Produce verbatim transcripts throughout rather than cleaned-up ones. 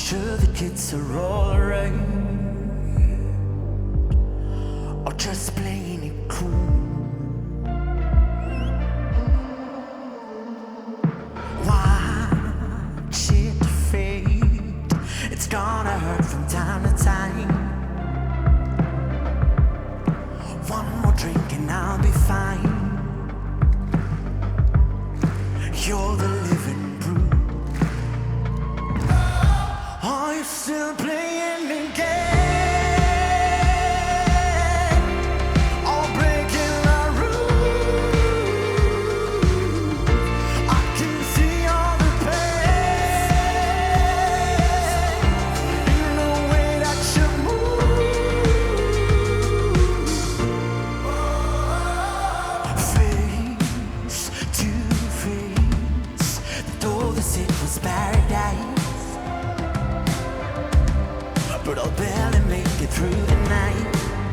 sure the kids are alright, or just playing it cool. Watch it fade, it's gonna hurt from time to time. One more drink and I'll be fine. You're the living proof. Are you still playing the game? Or breaking the rules? I can see all the pain in the way that you move. Face to face, though this it was paradise, but I'll barely make it through the night.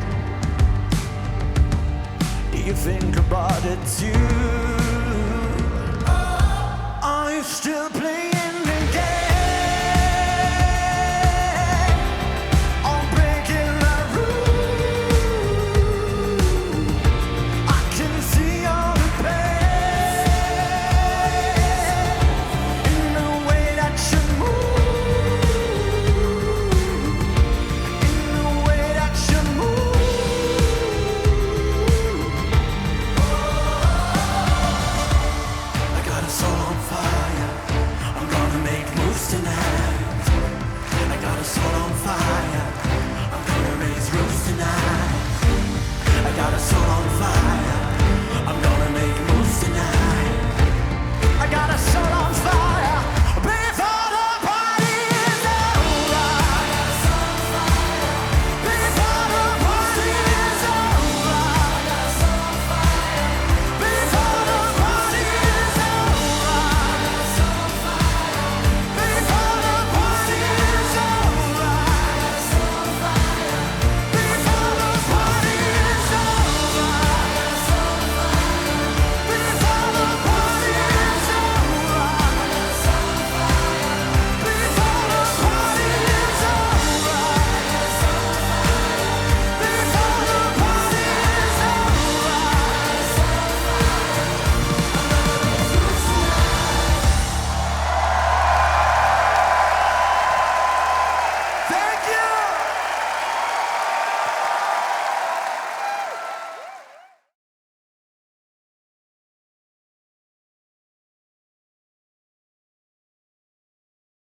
Do you think about it too? Are you still playing?